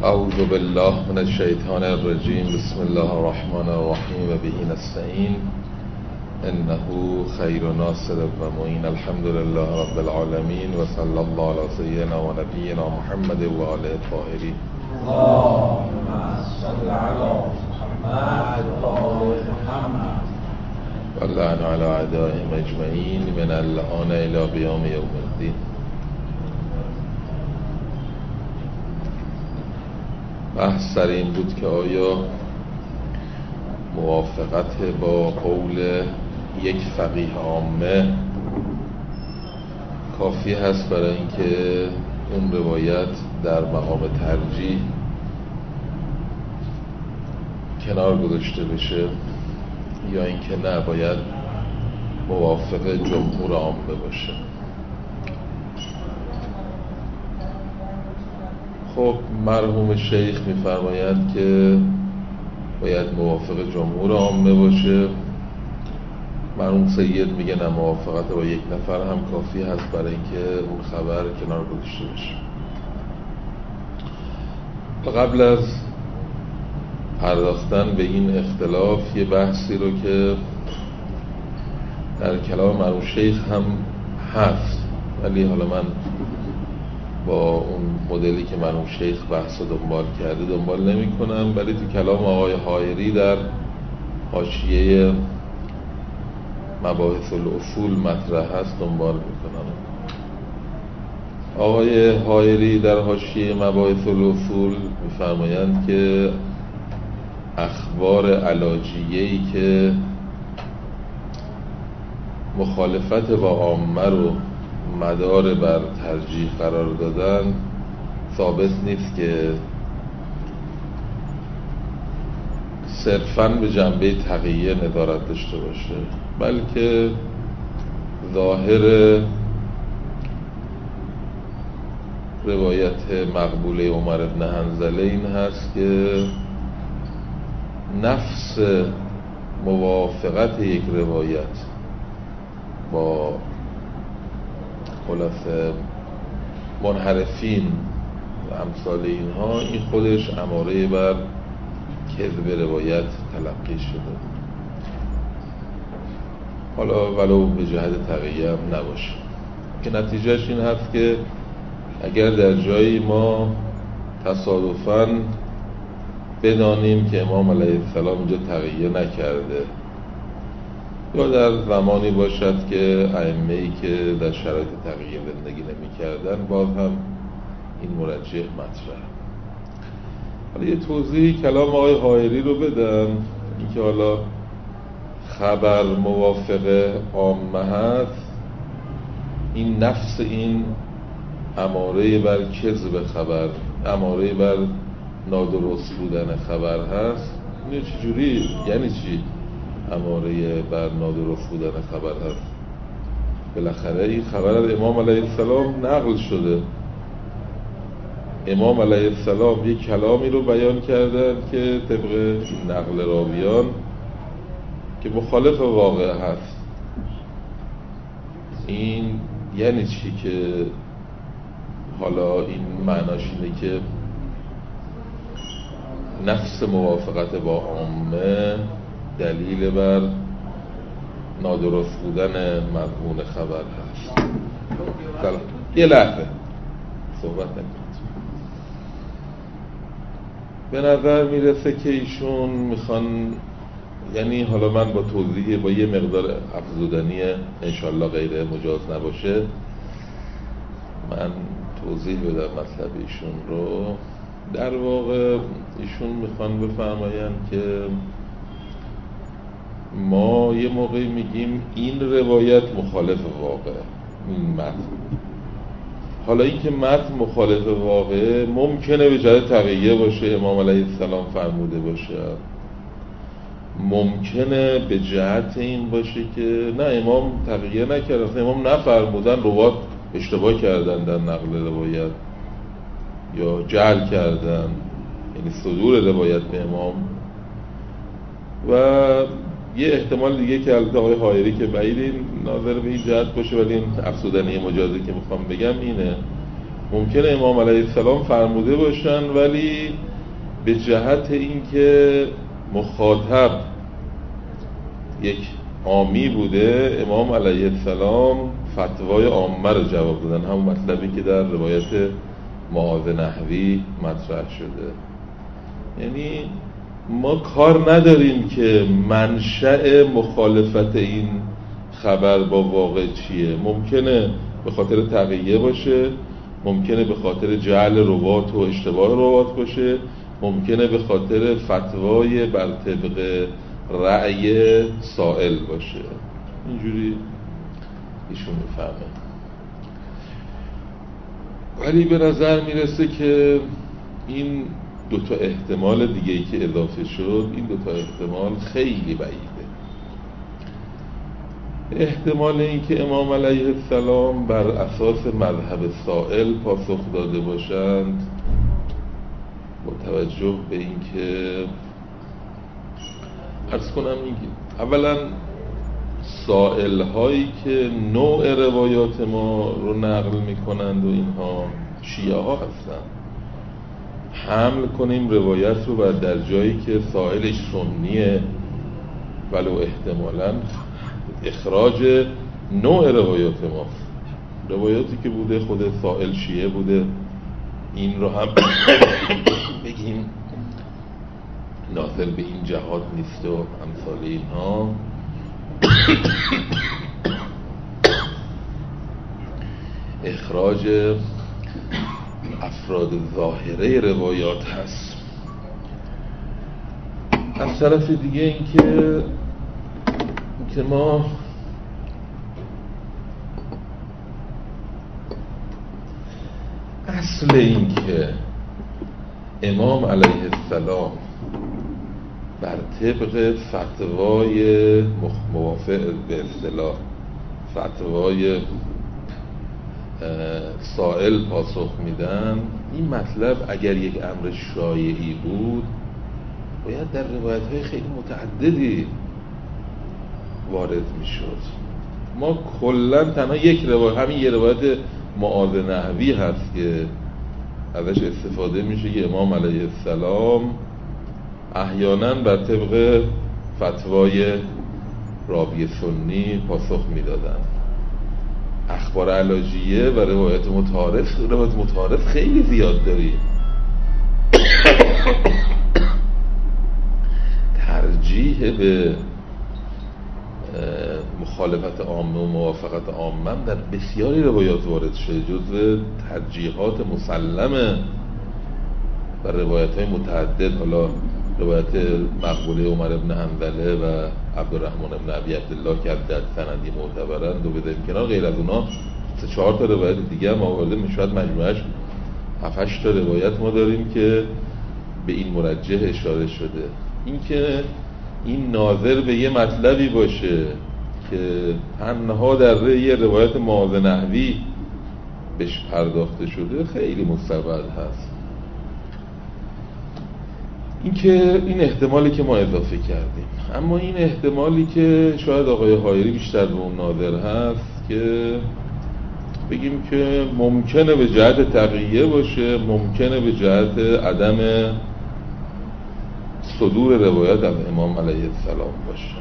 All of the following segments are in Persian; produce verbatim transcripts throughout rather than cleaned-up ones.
اعوذ بالله من الشیطان الرجیم. بسم الله الرحمن الرحیم و به نستعین انه خیر ناصر و معین. الحمد لله رب العالمین و صلی الله علی سیدنا و نبینا محمد و آله الطاهرین. اللهم صل علی محمد و آل محمد و لعن علی اعدائهم اجمعین من الآن الی قیام یوم الدین. بحث سر این بود که آیا موافقت با قول یک فقیه عامه کافی هست برای اینکه اون روایت در مقام ترجیح کنار گذاشته بشه، یا اینکه نه باید موافق جمهور عامه باشه. خب مرحوم شیخ می‌فرمایند که باید موافق جمهور عامه باشه. مرحوم سید میگه نه، موافقت با یک نفر هم کافی هست برای اینکه اون خبر کنار گذاشته بشه. و قبل از پرداختن به این اختلاف یه بحثی رو که در کلام مرحوم شیخ هم هست، ولی حالا من با اون مدلی که مرحوم شیخ بحث رو دنبال کرده دنبال نمی کنم، ولی تو کلام آقای حایری در حاشیه مباحث الاصول مطرح هست دنبال میکنم. آقای حایری در حاشیه مباحث الاصول میفرمایند که اخبار علاجیه‌ای که مخالفت با عامه رو مدار بر ترجیح قرار دادن ثابت نیست که صرفاً به جنبه تقیه نظارت داشته باشه، بلکه ظاهر روایت مقبوله عمر بن حنظله این هست که نفس موافقت یک روایت با خلاصه منحرفین و امثال اینها، این خودش اماره بر کذب روایت تلقی شده، حالا ولو به جهت تقیه هم نباشه. که نتیجهش این هست که اگر در جایی ما تصادفاً بدانیم که امام علیه السلام اینجا تقیه نکرده، یا در زمانی باشد که ائمه‌ای که در شرایط تقیه زندگی نمی کردن، باز هم این مرجح مطرح. حالا یه توضیح کلام آقای حایری رو بدم، اینکه حالا خبر موافق عامه هست، این نفس این اماره بر کذب خبر، اماره بر نادرست بودن خبر هست. این چجوری؟ یعنی چی اماره بر نادرست بودن خبر هست؟ بالاخره این خبر از امام علیه السلام نقل شده، امام علیه السلام یک کلامی رو بیان کردن که طبق نقل راویان که مخالف واقع هست. این یعنی چی که حالا این معناش اینه که نفس موافقت با عامه دلیل بر نادرست بودن مضمون خبر هست. سلام. یه لحظه صحبت نکنید. به نظر میرسه که ایشون میخوان، یعنی حالا من با توضیح با یه مقدار افزودنی انشالله غیر مجاز نباشه من توضیح بدم مطلب ایشون رو. در واقع ایشون میخوان بفرمایند که ما یه موقعی میگیم این روایت مخالف واقع، این متن. حالا این که متن مخالف واقع ممکنه به جهت تقیه باشه، امام علیه السلام فرموده باشه، ممکنه به جهت این باشه که نه امام تقیه نکردن، امام نفرمودن، روات اشتباه کردن در نقل روایت یا جعل کردن، یعنی صدور روایت به امام. و یه احتمال دیگه که البته آقای حایری که بعید این ناظر به این جهت باشه، ولی این افسودنی مجازی که میخوام بگم اینه، ممکنه امام علیه السلام فرموده باشن ولی به جهت اینکه مخاطب یک عامی بوده، امام علیه السلام فتوای عامه رو جواب دادن، همون مطلبی که در روایت معاذ نحوی مطرح شده. یعنی ما کار نداریم که منشأ مخالفت این خبر با واقع چیه. ممکنه به خاطر تقیه باشه، ممکنه به خاطر جعل روات و اشتباه روات باشه، ممکنه به خاطر فتوای بر طبق رأی سائل باشه. اینجوری ایشون میفهمه. ولی به نظر میرسه که این دوتا احتمال دیگه ای که اضافه شد، این دوتا احتمال خیلی بعیده. احتمال این که امام علیه السلام بر اساس مذهب سائل پاسخ داده باشند با توجه به این که عرض کنم این اولا سائل هایی که نوع روایات ما رو نقل میکنند و اینها شیعه ها هستند، حمل کنیم روایت رو و در جایی که سائلش سنیه ولو احتمالاً اخراج نوع روایات ماست. روایاتی که بوده خود سائل شیعه بوده، این رو هم بگیم ناظر به این جهات نیست و امثال اینها. اخراج افراد ظاهره روایات هست. از طرف دیگه این که که ما اصل این که امام علیه السلام بر طبق فتوای موافق به اصطلاح فتوای سائل پاسخ میدن، این مطلب اگر یک امر شایعی بود باید در روایت‌های خیلی متعددی وارد میشد. ما کلا تنها یک روایت، همین یه روایت معاذ نحوی هست که ازش استفاده میشه که امام علیه السلام احیانا بر طبق فتوای راوی سنی پاسخ میدادن. اخبار علاجیه و روایت متعارف، روایت متعارف خیلی زیاد داریم. ترجیح به مخالفت عامه و موافقت عامه در بسیاری روایات وارد شده، جزو ترجیحات مسلمه و روایت های متعدد. حالا روایت مقبوله عمر ابن حنظله و عبدالرحمن ابن ابی عبدالله که از سندی معتبرند و بذاریم کنار، غیر از اونا سه چهار تا روایت دیگه هم آورده میشود مجموعش هفت هشت تا روایت ما داریم که به این مرجح اشاره شده. این که این ناظر به یه مطلبی باشه که تنها در یه روایت معاذ نحوی بهش پرداخته شده خیلی مستبعد هست. این که این احتمالی که ما اضافه کردیم. اما این احتمالی که شاید آقای حایری بیشتر به اون ناظر هست که بگیم که ممکنه به جهت تقیه باشه، ممکنه به جهت عدم صدور روایت از امام علیه السلام باشه.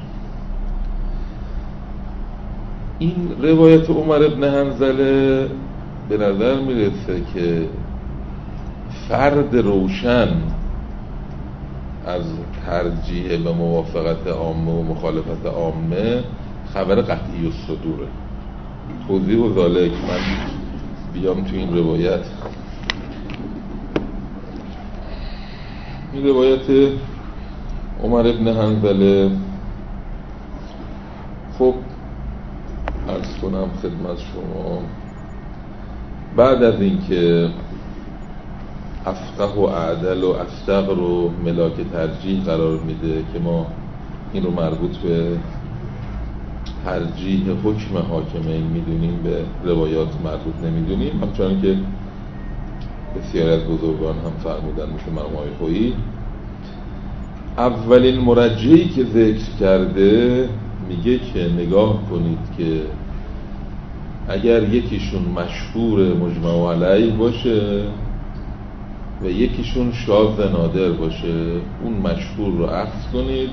این روایت عمر ابن حنظله به نظر میرسه که فرد روشن از ترجیح و موافقت عامه و مخالفت عامه خبر قطعی الصدوره. توضیح و ذالک من بیام تو این روایت. این روایت عمر ابن حنظله، خب عرض کنم خدمت شما، بعد از اینکه افقه و اعدل و اصدق رو ملاک ترجیح قرار میده که ما این رو مربوط به ترجیح حکم حاکمین میدونیم، به روایات مربوط نمیدونیم، همچنان که بسیاری از بزرگان هم فرمودن مثل مرحوم آقای خویی. اولین مرجحی که ذکر کرده میگه که نگاه کنید که اگر یکیشون مشهور مجمع علیه باشه و یکیشون شاذ نادر باشه، اون مشهور رو اخذ کنید،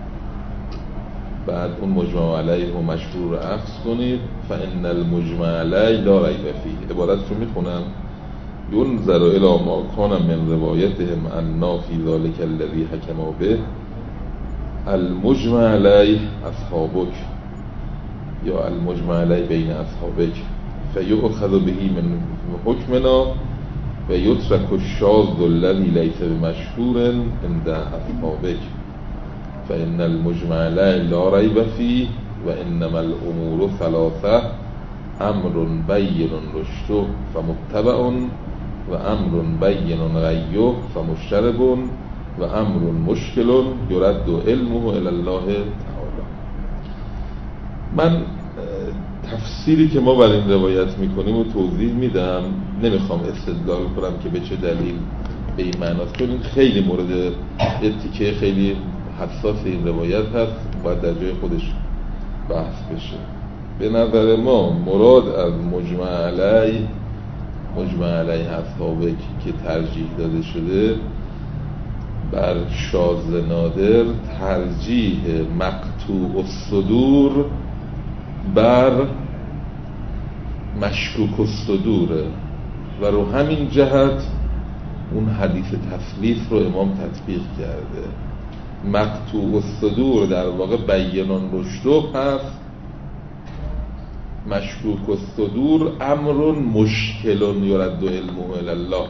بعد اون مجمع علیه و مشهور رو اخذ کنید. فان المجمع علیه لا ریب فیه. عبارت رو میخونم: ینظر الی ما کان من روایتهم عنا فی ذلک الذی حکما به المجمع علیه اصحابک یا المجمع علیه بین اصحابک فیؤخذ به من حکمنا و یترک الشاذ الذی لیس بمشهور عند اصحابک فان المجمع علیه لا ریب فیه و انما الامور ثلاثه امر بین رشده فمتبع و امر بین غیه فمشترب و امر مشکل یرد علمه الی الله تعالی. من تفسیری که ما بر این روایت میکنیم و توضیح میدم، نمیخوام استدلال کنم که به چه دلیل به این معناست، چون این خیلی مورد اتیکه خیلی حساس این روایت هست، باید در جای خودش بحث بشه. به نظر ما مراد از مجمع علیه مجمع علیه اصحابه که ترجیح داده شده بر شاذ نادر، ترجیح مقطوع الصدور بر مشکوک الصدوره و رو همین جهت اون حدیث تثلیث رو امام تطبیق کرده. مقطوع الصدور در واقع بیان رشد هست، مشکوک الصدور امر مشکل یرد علمه الی الله.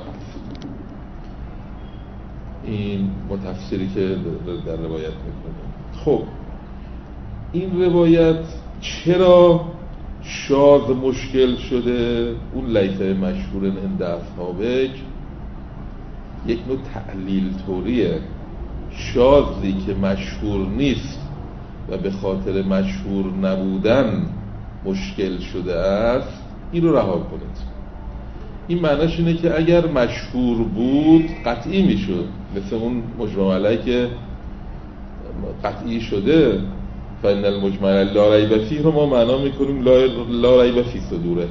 این متفسیری که در روایت میکنه. خب این روایت چرا شاذ مشکل شده؟ اون لیس مشهور عند اصحابک یک نوع تعلیل طوریه. شاذی که مشهور نیست و به خاطر مشهور نبودن مشکل شده است، این رو رها کنید. این معنیش اینه که اگر مشهور بود قطعی میشد، مثل اون مجمع علیه که قطعی شده. فان المجمع لا ریب فیه رو ما معنا میکنیم لا ریب فی صدوره.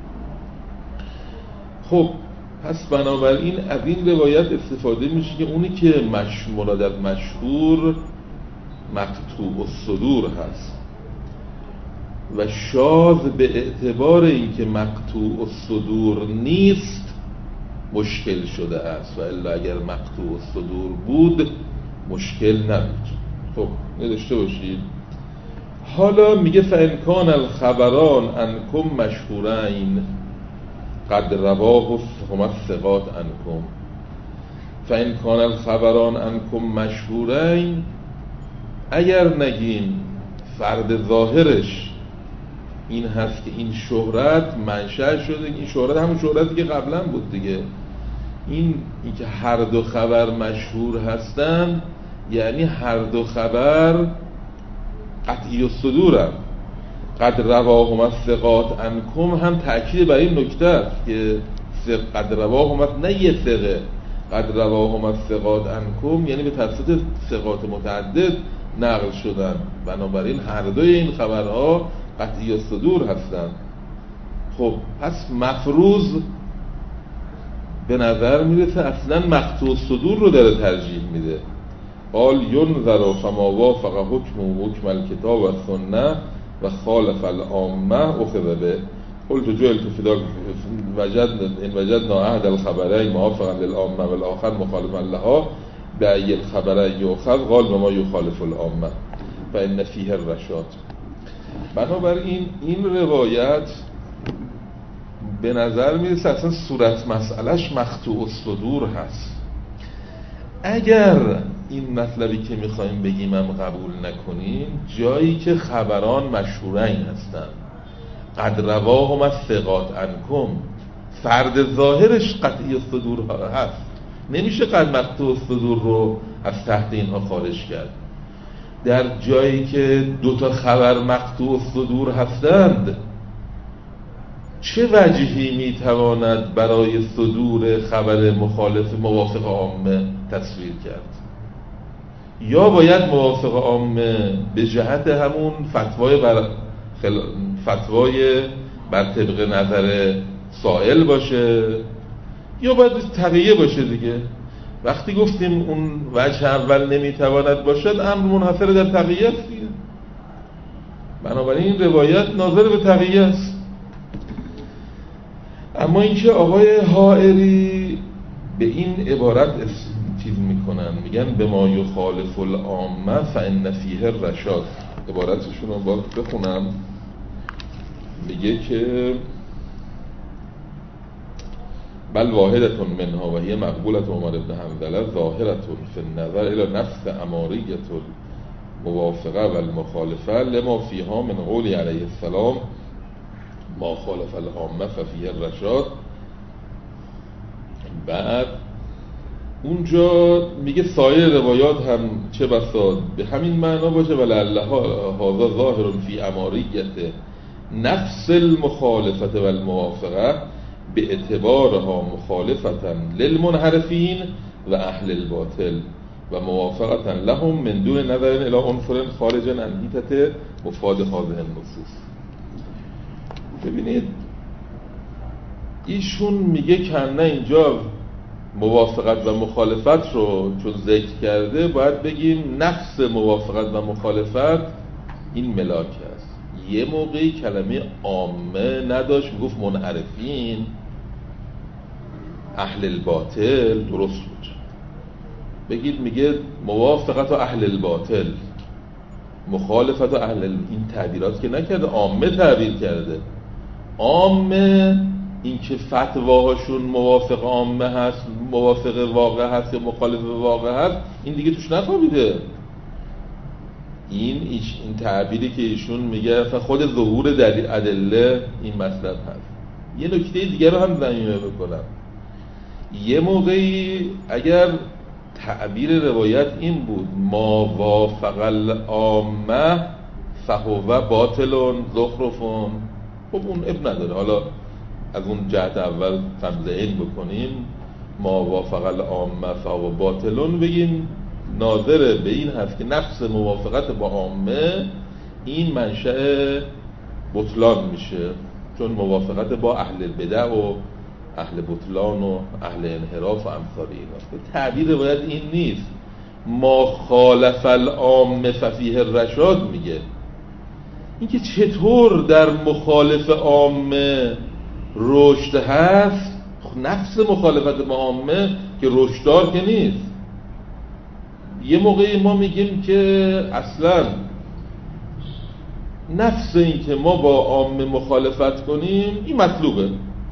خب پس بنابراین از این روایت استفاده میشه که اونی که مش... مراد از مشهور مقطوع الصدور هست و شاذ به اعتبار اینکه مقطوع الصدور نیست مشکل شده است، و الا اگر مقطوع الصدور بود مشکل نبود. خب نداشته باشید. حالا میگه فإن کان الخبران عنکم مشهورین قد رواه هم الثقات عنکم. فإن کان الخبران عنکم مشهورین، اگر نگیم فرد ظاهرش این هست که این شهرت منشأ شده، این شهرت همون شهرتی که قبلا بود دیگه، این اینکه هر دو خبر مشهور هستن یعنی هر دو خبر قطعی الصدورن. قد رواهم الثقات عنکم هم تأکید بر این نکته است که قد رواهم نه یه ثقه، قد رواهم الثقات عنکم یعنی به توسط ثقات متعدد نقل شدن، بنابراین هر دوی این خبرها قطعی الصدور هستند. خب پس مفروض به نظر میرسه اصلا مقطوع الصدور رو داره ترجیح میده. قال ینظر فما وافق حکم و حکم الکتاب و سنه و خالف العامه اخذ به. قلت جعلت فی ذاک وجد ان وجدنا احد الخبرین موافقا للعامه و الاخر مخالفا لها بأی الخبرین یؤخذ قال بما یخالف العامه فإن فیه الرشاد. بنابراین این روایت به نظر میرسه اصلا صورت مسئلهش مقطوع الصدور هست. اگر این مطلبی که میخوایم بگیم هم قبول نکنیم، جایی که خبران مشهورین هستن قد رواهم الثقات عنکم، فرد ظاهرش قطعی الصدور هست، نمیشه قد مقطوع الصدور رو از تحت اینها خارج کرد. در جایی که دوتا خبر مقطوع الصدور هستند، چه وجهی میتواند برای صدور خبر مخالف موافق عامه تصویر کرد؟ یا باید موافق عامه به جهت همون فتوای بر خل... فتوای بر طبق نظر سائل باشه یا باید تقیه باشه دیگه. وقتی گفتیم اون وجه اول نمیتواند باشد، امر منحصر در تقیه است دیگه. بنابراین این روایت ناظر به تقیه است. اما اینکه آقای حائری به این عبارت چیز میکنن، میگن به ما یخالف العامه فان فیه الرشاد، عبارتشون رو باید بخونم. میگه که بل واحدتون منها و هی مقبولت عمر ابن حنظله ظاهرتون فی النظر الى نفس اماریت الموافقه و المخالفه لما فیها من قولی علیه السلام ما خالف العامه ففیه الرشاد. بعد اونجا میگه سایر روایات هم چه بسا به همین معنا باشه و لعل هذا ظاهر فی اماریت نفس المخالفه و الموافقه به اعتبارها مخالفتا للمنحرفین و اهل الباطل و موافقتا لهم من دون نظر الى عنصر خارج عن حیطه مفاد هذه النصوص. ببینید ایشون میگه کنه اینجا موافقت و مخالفت رو چون ذکر کرده باید بگیم نفس موافقت و مخالفت این ملاک است. یه موقعی کلمه عامه نداشت، میگفت منحرفین اهل الباطل، درست بود. بگید میگه موافقت و اهل الباطل، مخالفت و اهل ال... این تعبیرات که نکرده، عامه تعبیر کرده. عامه این که فتواهاشون موافق عامه هست، موافق واقع هست یا مخالف واقع هست، این دیگه توش نخوابیده. این ایش این تعبیری که ایشون میگه اصلا خود ظهور دلیل ادله این مطلب هست. یه نکته دیگه رو هم ضمیمه بکنم. یه موقعی اگر تعبیر روایت این بود ما وافق العامه فهو باطلون زخرفون، خب اون اب نداره. حالا از اون جهت اول غمزه این بکنیم ما وافق العامه فهو باطلون، بگیم ناظر به این هست که نفس موافقت با عامه این منشأ بطلان میشه، چون موافقت با اهل بدع و اهل بطلان و اهل انحراف و امثال اینا. تعبیر روایت این نیست. ما خالف العامه ففیه الرشاد میگه. اینکه چطور در مخالف عامه رشد هست، نفس مخالفت با عامه که رشددار که نیست. یه موقعی ما میگیم که اصلا نفس این که ما با عامه مخالفت کنیم این مطلوبه.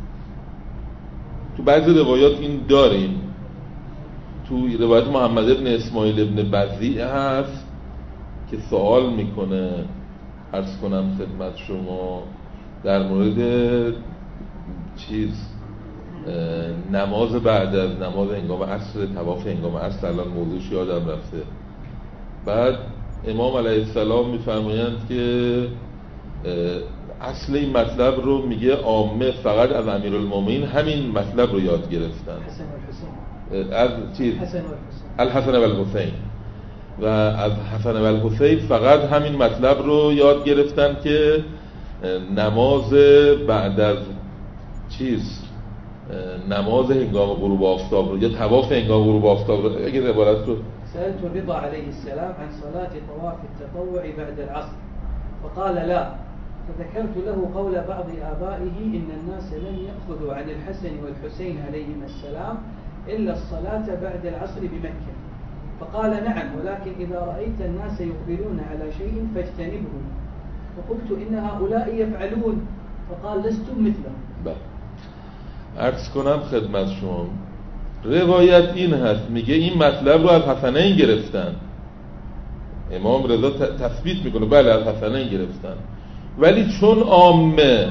تو بعضی روایات این داریم. تو روایت محمد ابن اسماعیل ابن بزیع هست که سوال میکنه، عرض کنم خدمت شما، در مورد چیز نماز بعد از نماز هنگام عصر، طواف هنگام عصر، الان موضوعش یادم رفته. بعد امام علیه السلام میفرمایند که اصل این مطلب رو میگه عامه فقط از امیرالمومنین همین مطلب رو یاد گرفتن، از چیز الحسن و الحسین، و از حسن و الحسین فقط همین مطلب رو یاد گرفتن که نماز بعد از چیز نماز هنگام غروب آفتاب رو یا طواف هنگام غروب آفتاب رو، اگه عبارت رو سألت الرضا عليه السلام عن صلاة طواف التطوع بعد العصر فقال لا، فذكرت له قول بعض آبائه إن الناس لم يأخذوا عن الحسن والحسين عليهما السلام إلا الصلاة بعد العصر بمكة، فقال نعم ولكن إذا رأيت الناس يقبلون على شيء فاجتنبه، فقلت إن هؤلاء يفعلون، فقال لستم مثلهم. عرض کنم خدمت شما، روایت این هست، میگه این مطلب رو از حسنین گرفتن. امام رضا تثبیت میکنه بله از حسنین گرفتن، ولی چون عامه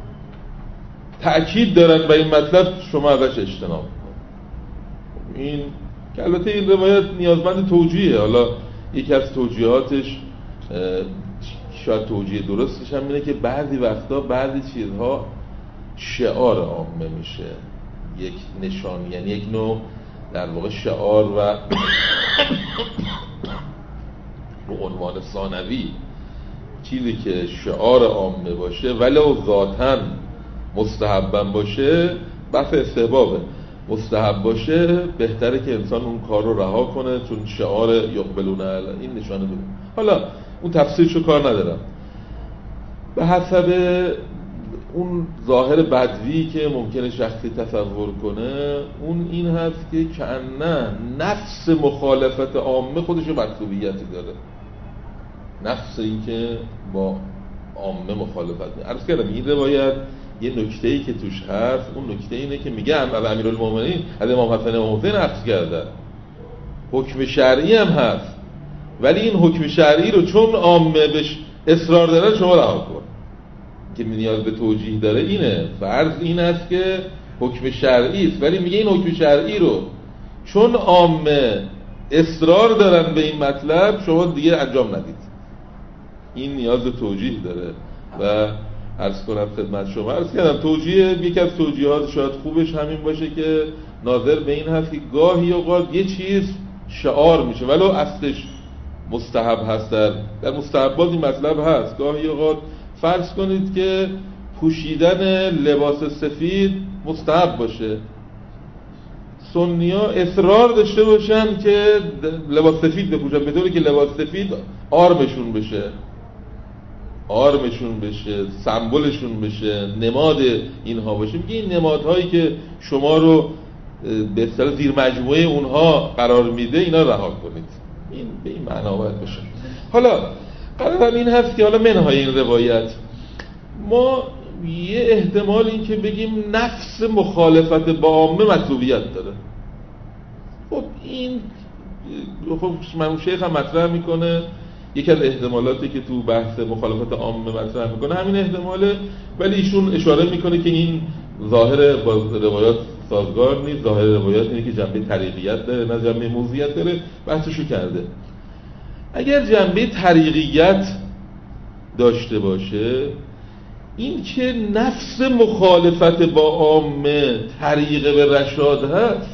تأکید دارن به این مطلب شما ازش اجتناب کن. این که البته این روایت نیازمند توجیهه. حالا یکی از توجیهاتش شاید توجیه درستش هم اینه که بعضی وقتا بعضی چیزها شعار عامه میشه، یک نشان، یعنی یک نوع در واقع شعار و رو عنوان ثانوی چیزی که شعار عامه باشه ولو ذاتاً مستحباً باشه، بحث استحبابه، مستحب باشه بهتره که انسان اون کار رو رها کنه، چون شعار یقبلون علی این نشانه بده. حالا اون تفسیرشو کار ندارم، به حسب اون ظاهر بدوی که ممکنه شخصی تصور کنه، اون این هست که کأنه نفس مخالفت عامه خودشو مطلوبیتی داره، نفس این که با عامه مخالفت می‌کنه. عرض کردم این روایت یه نکته‌ای که توش هست، اون نکته اینه که میگه از امیرالمومنین از امام حسن و حسین عکس کرده، حکم شرعی هم هست، ولی این حکم شرعی رو چون عامه بهش اصرار دارن شما رها کن. که نیاز به توجیه داره اینه، فرض این است که حکم شرعی است، ولی میگه این حکم شرعی رو چون عامه اصرار دارن به این مطلب شما دیگه انجام ندید. این نیاز به توجیه داره و عرض کنم خدمت شما، عرض کردم توجیه، یک از توجیهات شاید خوبش همین باشه که ناظر به این هست که گاهی اوقات یه چیز شعار میشه ولو اصلش مستحب هست، در, در مستحبات این مطلب هست. گاهی اوقات فرض کنید که پوشیدن لباس سفید مستحب باشه، سنی‌ها اصرار داشته باشن که لباس سفید بپوشن به طوری که لباس سفید آرمشون بشه، آرمشون بشه، سمبولشون بشه، نماد اینها باشه. میگه این نمادهایی که شما رو به اصطلاح زیر مجموعه اونها قرار میده اینا رها کنید. این به این معنا باید باشه. حالا قرارم این هست که حالا منهای این روایت ما یه احتمال این که بگیم نفس مخالفت با عامه مطلوبیت داره. خب این خب من شیخ هم مطرح میکنه، یکی از احتمالاتی که تو بحث مخالفت عامه مطرح میکنه همین احتماله، ولی ایشون اشاره میکنه که این ظاهر با روایات سازگار نیست. ظاهر روایات اینه که جنبه طریقیت داره نه جنبه موضوعیت داره، بحثشو کرده. اگر جنبه طریقیت داشته باشه، این که نفس مخالفت با عامه طریق به رشاد هست،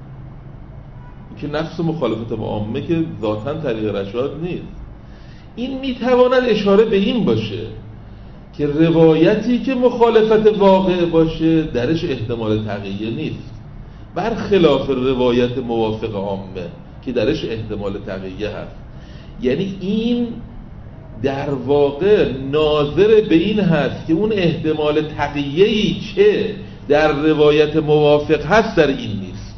که نفس مخالفت با عامه که ذاتاً طریق رشاد نیست، این میتواند اشاره به این باشه که روایتی که مخالفت واقع باشه درش احتمال تقیه نیست، برخلاف روایت موافق عامه که درش احتمال تقیه هست. یعنی این در واقع ناظر به این هست که اون احتمال تقیه‌ای که در روایت موافق هست در این نیست،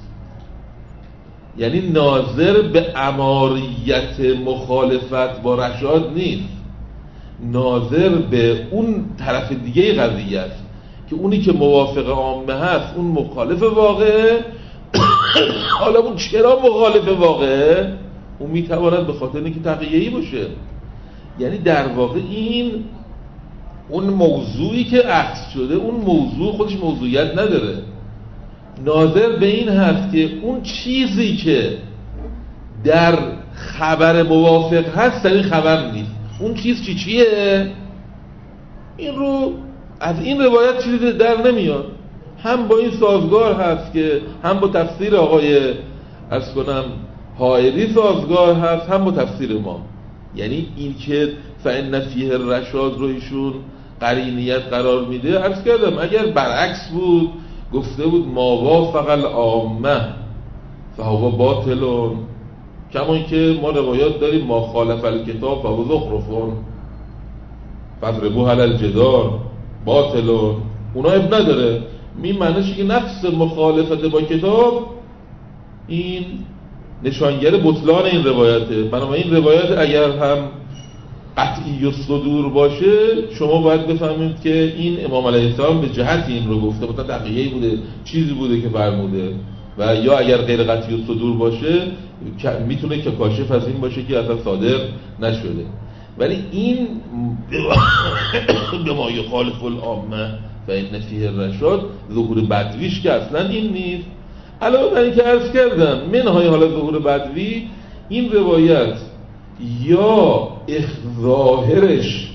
یعنی ناظر به اماریت مخالفت با رشاد نیست، ناظر به اون طرف دیگه قضیه است که اونی که موافق عامه هست اون مخالف واقعه. حالا اون چرا مخالف واقعه؟ اون میتواند به خاطر اینکه تقیه‌ای باشه. یعنی در واقع این اون موضوعی که عکس شده اون موضوع خودش موضوعیت نداره، ناظر به این هست که اون چیزی که در خبر موافق هست در این خبر نیست. اون چیز چی چیه؟ این رو از این روایت چیزی در نمیاد، هم با این سازگار هست که هم با تفسیر آقای عرض کنم حائری سازگار هست، هم با تفسیر ما. یعنی این که فإن فیه الرشاد رو ایشون قرینیت قرار میده، عرض کردم اگر برعکس بود گفته بود ما وافق العامه فهو باطل، کما که ما روایات داریم ما خالف الکتاب فهو زخرف فاضربوه علی الجدار باطل، اونا اب نداره. این معنیشه که نفس مخالفت با کتاب این نشانگر بطلان این روایته. بنابراین این روایت اگر هم قطعی الصدور باشه شما باید بفهمید که این امام علیه السلام به جهت این رو گفته، مثلا دقیقی بوده، چیزی بوده که فرموده، و یا اگر غیر قطعی الصدور باشه میتونه که کاشف از این باشه که اصلا صادر نشده. ولی این به ما یخالف العامه فإن فیه الرشاد ظهور بدویش که اصلا این نیست. علاوه بر اینکه عرض کردم منهای حالا ظهور بدوی، این روایت یا ظاهرش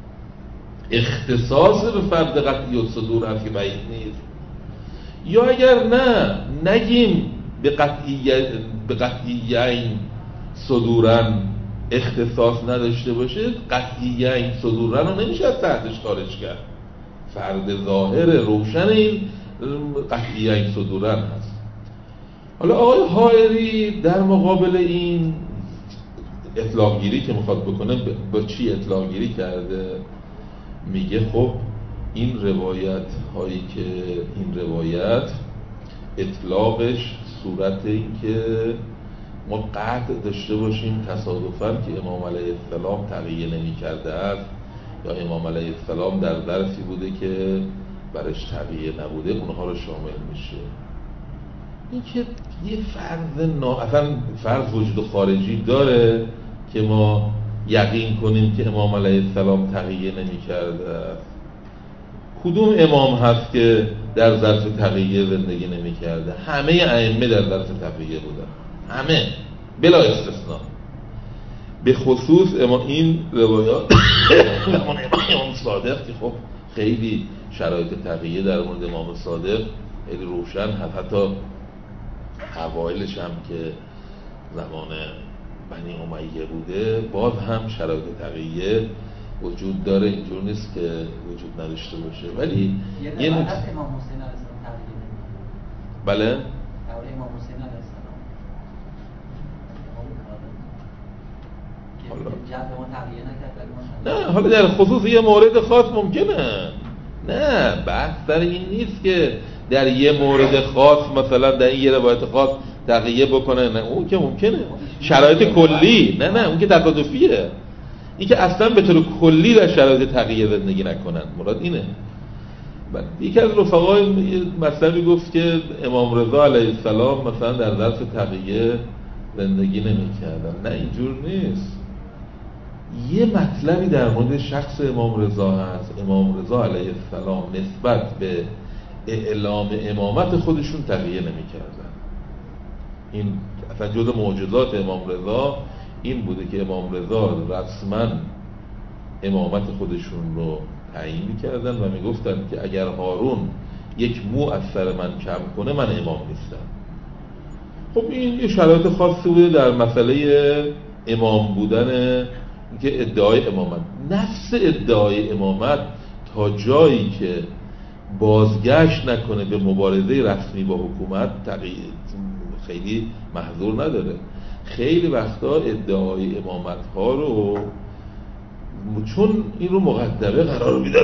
اختصاص به فرد قطعی الصدور هست که بعید نیست، یا اگر نه نگیم به قطعی به قطعیین صدورن اختصاص نداشته باشه قطعیه این صدورن رو نمیشه از تحتش خارج کرد. فرد ظاهر روشن این قطعیه این صدورن هست. حالا آقای حائری در مقابل این اطلاق گیری که میخواد بکنه با چی اطلاق گیری کرده؟ میگه خب این روایت هایی که این روایت اطلاقش صورت این که ما قطع داشته باشیم تصادفاً که امام علیه السلام تقیه نمی کرده است یا امام علیه السلام در ظرفی بوده که برش تقیه نبوده اونها رو شامل میشه. این که یه فرض نا... اصلا فرض وجود خارجی داره که ما یقین کنیم که امام علیه السلام تقیه نمی کرده است. کدوم امام هست که در ظرف تقیه زندگی نمی کرده؟ همه ائمه در ظرف تقیه بودن، همه بلا استثناء. به خصوص اما این روایات امام امام صادق که خب خیلی شرایط تقیه در مورد امام صادق خیلی روشن هست، حتی اوایلش هم که زمان بنی امیه بوده باز هم شرایط تقیه وجود داره، اینجور نیست که وجود نداشته باشه. ولی یه نکته امام حسین علیه السلام تقیه نمی‌کنه. بله درباره امام حسین علیه السلام حالا جد ما تقیه نکرد. نه حالا در خصوص یه مورد خاص ممکنه، نه بحث در این نیست که در یه مورد خاص مثلا در این یه روایت خاص تقیه بکنه، نه اون که ممکنه شرایط کلی، نه نه اون که تصادفیه. این که اصلا به طور کلی در شرایط تقیه زندگی نکنن، مراد اینه. بعد یکی از رفقای مثلا گفت که امام رضا علیه السلام مثلا در ظرف تقیه زندگی نمی‌کردن. نه اینجور نیست. یه مطلبی در مورد شخص امام رضا هست. امام رضا علیه السلام نسبت به اعلام امامت خودشون تقیه نمی‌کردن. این اصلا جزء معجزات امام رضا این بوده که امام رضا رسما امامت خودشون رو تعیین می‌کردن و میگفتن که اگر هارون یک مو از سر من کم کنه من امام نیستم. خب این یه شرایط خاصی بوده در مسئله امام بودن، که ادعای امامت، نفس ادعای امامت تا جایی که بازگشت نکنه به مبارزه رسمی با حکومت خیلی محظور نداره. خیلی وقتا ادعای امامت ها رو چون این رو مقدمه قرار میدن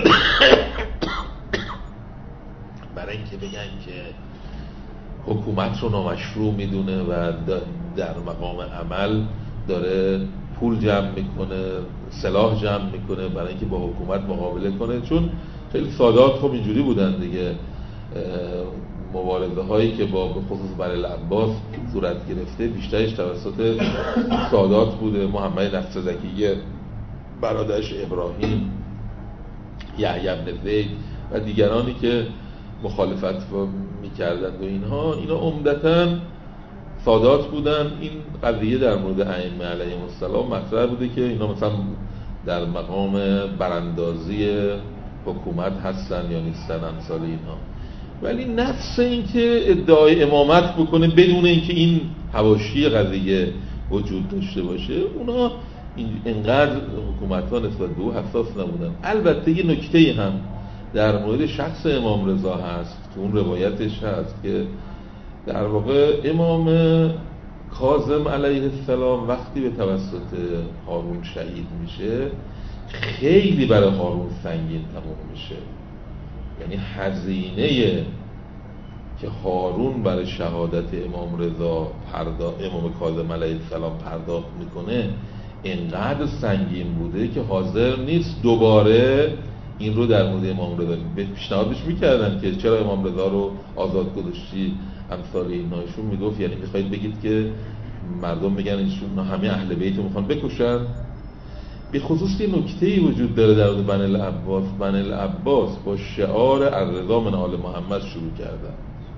برای اینکه بگن که حکومت رو نامشروع میدونه و در مقام عمل داره پول جمع میکنه، سلاح جمع میکنه برای اینکه با حکومت مقابله کنه. چون خیلی سادات خب اینجوری بودن دیگه، مبارزه هایی که با خصوص برای العباس صورت گرفته بیشترش توسط سادات بوده. محمد نفسزکی برادرش ابراهیم، یحیی بن زید و دیگرانی که مخالفت میکردند و اینها اینا عمدتاً سادات بودن. این قضیه در مورد ائمه علیهم السلام مطرح بوده که اینا مثلا در مقام براندازی حکومت هستن یا نیستن امثال اینها. ولی نفس این که ادعای امامت بکنه بدون اینکه این حواشی قضیه وجود داشته باشه، اونا اینقدر حکومت ها نسبت به او حساس نبودن. البته یه نکته هم در مورد شخص امام رضا هست که اون روایتش هست که در واقع امام کاظم علیه السلام وقتی به توسط هارون شهید میشه خیلی برای هارون سنگین تموم میشه. یعنی هزینه که هارون برای شهادت امام رضا پرداخت، امام کاظم علیه السلام پرداخت میکنه اینقدر سنگین بوده که حاضر نیست دوباره این رو در مورد امام رضا پیشنهادش میکردن که چرا امام رضا رو آزاد گذاشتی امثال اینایشون. میگفت یعنی میخواید بگید که مردم میگن ایشون همه اهل بیت رو میخوان بکشن؟ به خصوص یه نکته‌ای وجود داره در مورد بنی العباس. بنی العباس با شعار الرضا من آل محمد شروع کردن.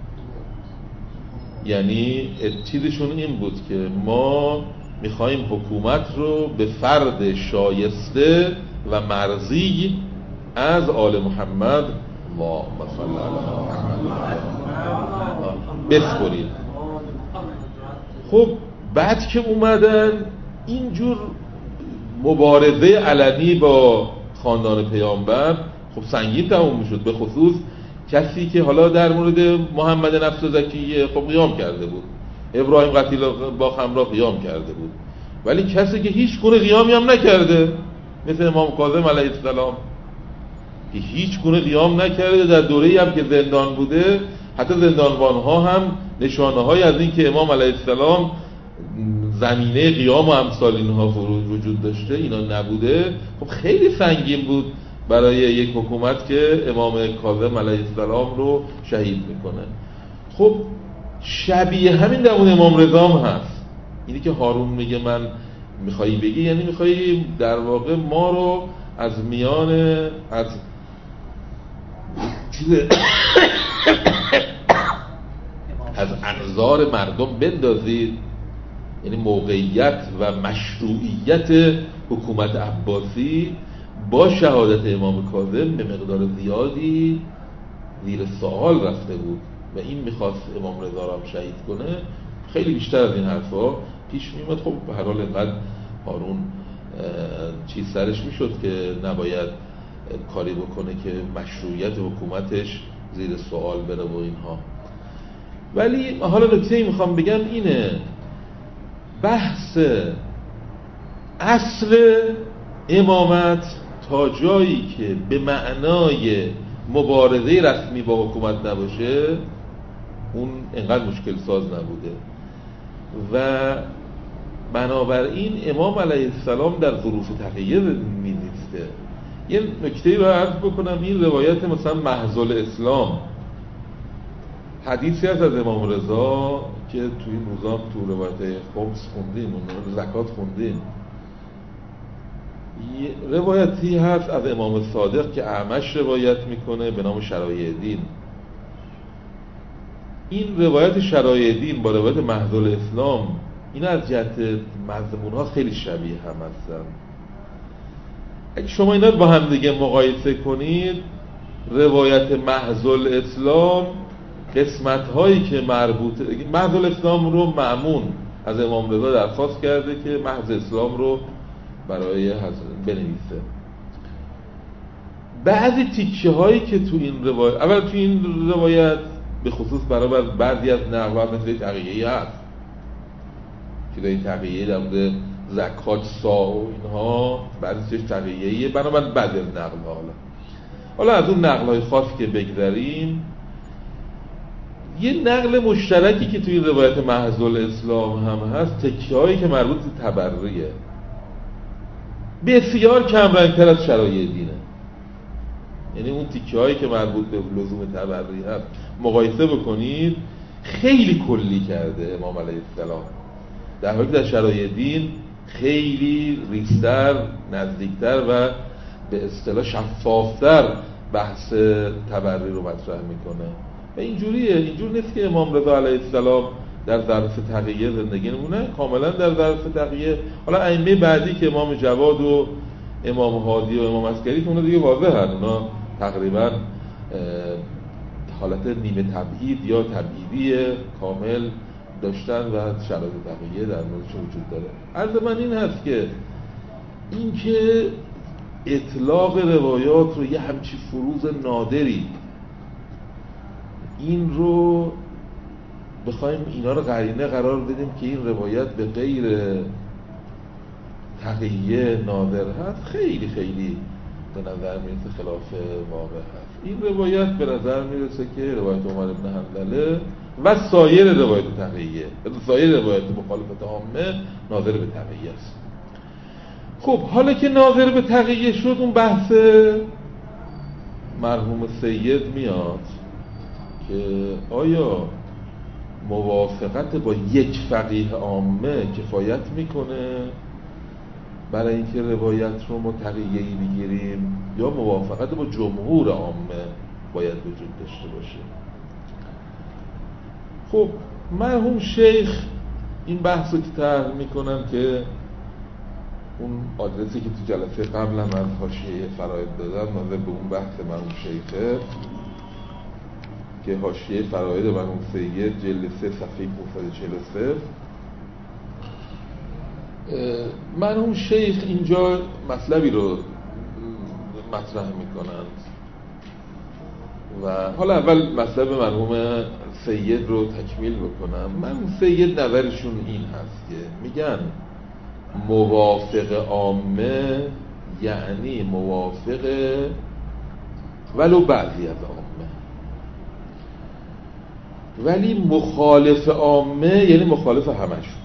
یعنی چیزشون این بود که ما میخوایم حکومت رو به فرد شایسته و مرضی از آل محمد ما مثلا بسپرید. خب بعد که اومدن اینجور مبارزه علنی با خاندان پیامبر خب سنگین تموم میشد، به خصوص کسی که حالا در مورد محمد نفس زکیه خب قیام کرده بود، ابراهیم قتیل با خمرا قیام کرده بود، ولی کسی که هیچ گونه قیامی هم نکرده مثل امام کاظم علیه السلام که هیچ گونه قیام نکرده، در دوره‌ای هم که زندان بوده حتی زندانبان‌ها هم نشانه‌هایی از این که امام علیه السلام زمینه قیام و امثال اینها وجود داشته اینا نبوده. خب خیلی سنگین بود برای یک حکومت که امام کاظم علیه السلام رو شهید میکنه. خب شبیه همین در اون امام رضا هم هست. اینی که هارون میگه من میخوایی بگی یعنی میخوایی در واقع ما رو از میان از چیز از انظار مردم بندازید، یعنی موقعیت و مشروعیت حکومت عباسی با شهادت امام کاظم به مقدار زیادی زیر سوال رفته بود و این میخواست امام رضا را هم شهید کنه. خیلی بیشتر از این حرفا پیش میومد. خب به هر حال اینقدر هارون چیز سرش میشد که نباید کاری بکنه که مشروعیت حکومتش زیر سوال بره و اینها. ولی حالا نکته‌ای میخوام بگم اینه، بحث اصل امامت تا جایی که به معنای مبارزه رسمی با حکومت نباشه اون انقدر مشکل ساز نبوده و بنابراین امام علیه السلام در ظروف تقیه می‌زیسته. یه نکته‌ای رو عرض بکنم، این روایت مثلا محض الاسلام حدیثی هست از امام رضا که توی این روزام تو روایت خمس خوندیم و زکات خوندیم. روایتی هست از امام صادق که اعمش روایت میکنه به نام شرایع دین. این روایت شرایع دین با روایت محض الاسلام این از جهت مضمون‌ها خیلی شبیه هم هستن. اگه شما اینا رو با هم دیگه مقایسه کنید، روایت محض الاسلام قسمت هایی که مربوط محض الاسلام رو مأمون از امام رضا درخواست کرده که محض اسلام رو برای بنویسه. بعضی تیکه هایی که تو این روایت، اول تو این روایت به خصوص برای بعضی از نقل‌ها مثل تقیه‌ای هست که تقیه‌ای در مورد زکات سا و اینها بعضیش تقیه‌ایه، بنابراین بعضی از نقل‌ها حالا حالا از اون نقل‌های خاص که بگذریم، یه نقل مشترکی که توی روایت محض الاسلام هم هست تکیه‌هایی که مربوط به تبرئه بسیار کم رنگ‌تر از شرایع دینه. یعنی اون تکیه‌هایی که مربوط به لزوم تبرئه هست مقایسه بکنید خیلی کلی کرده امام علیه السلام، در حالی که در شرایع دین خیلی ریزتر، نزدیکتر و به اصطلاح شفافتر بحث تبرئه رو مطرح میکنه. و اینجوریه، اینجور نیست که امام رضا علیه السلام در ظرف تقیه زندگی نمونه، کاملا در ظرف تقیه. حالا ائمه بعدی که امام جواد و امام هادی و امام عسکری که اونا دیگه واضحن، اونا تقریبا حالت نیمه تبعید یا تبعیدی کامل داشتن و شرایط تقیه در موردشون وجود داره. عرض من این هست که این که اطلاق روایات رو یه همچی فروز نادری این رو بخوایم اینا رو قرینه قرار بدیم که این روایت به غیر تقیه ناظر هست، خیلی خیلی به نظر میرسه خلاف واقع هست. این روایت به نظر میرسه که روایت عمر بن حنظله و سایر روایت تقیه، سایر روایت مخالفت عامه ناظر به تقیه است. خب حالا که ناظر به تقیه شد، اون بحث مرحوم سید میاد که آیا موافقت با یک فقیه عامه کفایت میکنه برای اینکه روایت رو ما تقیه‌ای بگیریم یا موافقت با جمهور عامه باید وجود داشته باشه. خب مرحوم شیخ این بحث رو که طرح میکنن که اون آدرسی که تو جلسه قبل هم از حاشیه فرائض دادم ناظر به اون بحث مرحوم شیخه که حاشیه فرائض مرحوم سید جلد سه صفحه پانصد و چهل و سه مرحوم شیخ اینجا مطلبی رو مطرح میکنند و حالا اول مطلب مرحوم سید رو تکمیل بکنم. مرحوم سید نظرشون این هست که میگن موافق عامه یعنی موافق ولو بعضی از عامه، ولی مخالف عامه یعنی مخالف همشون.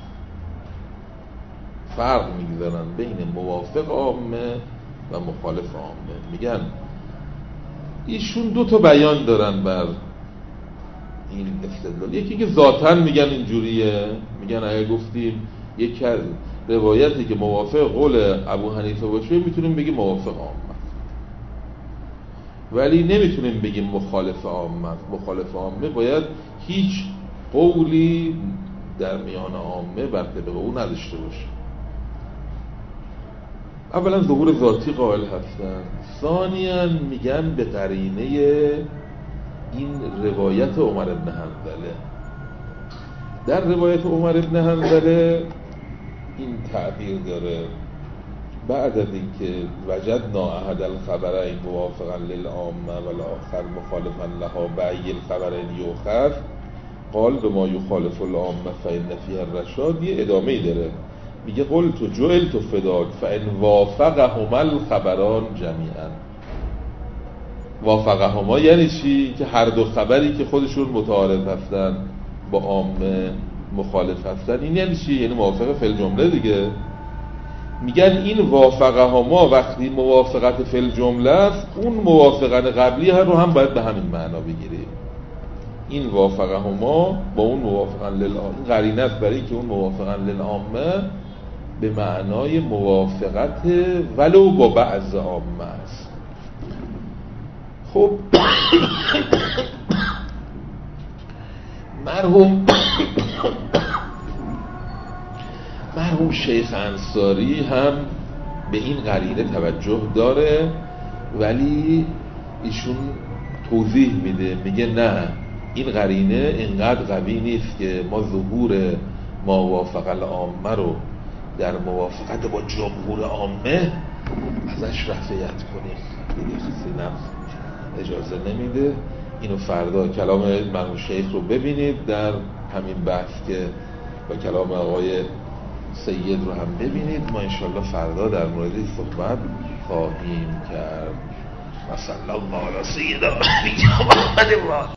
فرق میگذارن بین موافق عامه و مخالف عامه. میگن ایشون دو تا بیان دارن بر این استدلال. یکی که ذاتاً میگن اینجوریه، میگن اگه گفتیم یک روایتی که موافق قول ابو حنیفه باشه میتونیم بگیم موافق عامه، ولی نمیتونیم بگیم مخالف عامه. مخالف عامه باید هیچ قولی در میان عامه بر طبق او نداشته باشه. اولا ظهور ذاتی قائل هستن، ثانیاً میگن به قرینه این روایت عمر بن حنظله. در روایت عمر بن حنظله این تعبیر داره بعد از اینکه وجدنا احد الخبرین موافقا للعامه و الاخر مخالفا لها بأی الخبرین یؤخذ قال بما یخالف العامه فإن فیها الرشاد. یه ادامه‌ای داره، میگه قلت جعلت فداک فإن وافقهما الخبران جمیعا. وافقهما یعنی چی؟ که هر دو خبری که خودشون متعارض هستن با عامه مخالف هستن. این یعنی چی؟ یعنی موافقه فی الجمله دیگه. میگن این وافقهما وقتی موافقت فی الجمله است، اون موافقت قبلی ها رو هم باید به همین معنا بگیریم. این وافقهما با اون موافقا للعامه قرینه است برای که اون موافقا للعامه به معنای موافقت ولو با بعض عامه است. خب مرحوم مرحوم شیخ انصاری هم به این قرینه توجه داره، ولی ایشون توضیح میده، میگه نه این قرینه اینقدر قوی نیست که ما ظهور ما وافق العامه رو در موافقت با جمهور عامه ازش رفعیت کنیم. دیگه خیلی نفس اجازه نمیده. اینو فردا کلام مرحوم شیخ رو ببینید در همین بحث که با کلام آقای سید رو هم ببینید. ما انشالله فردا در مورد صحبت خواهیم کرد. و صلی الله علی سیدنا محمد.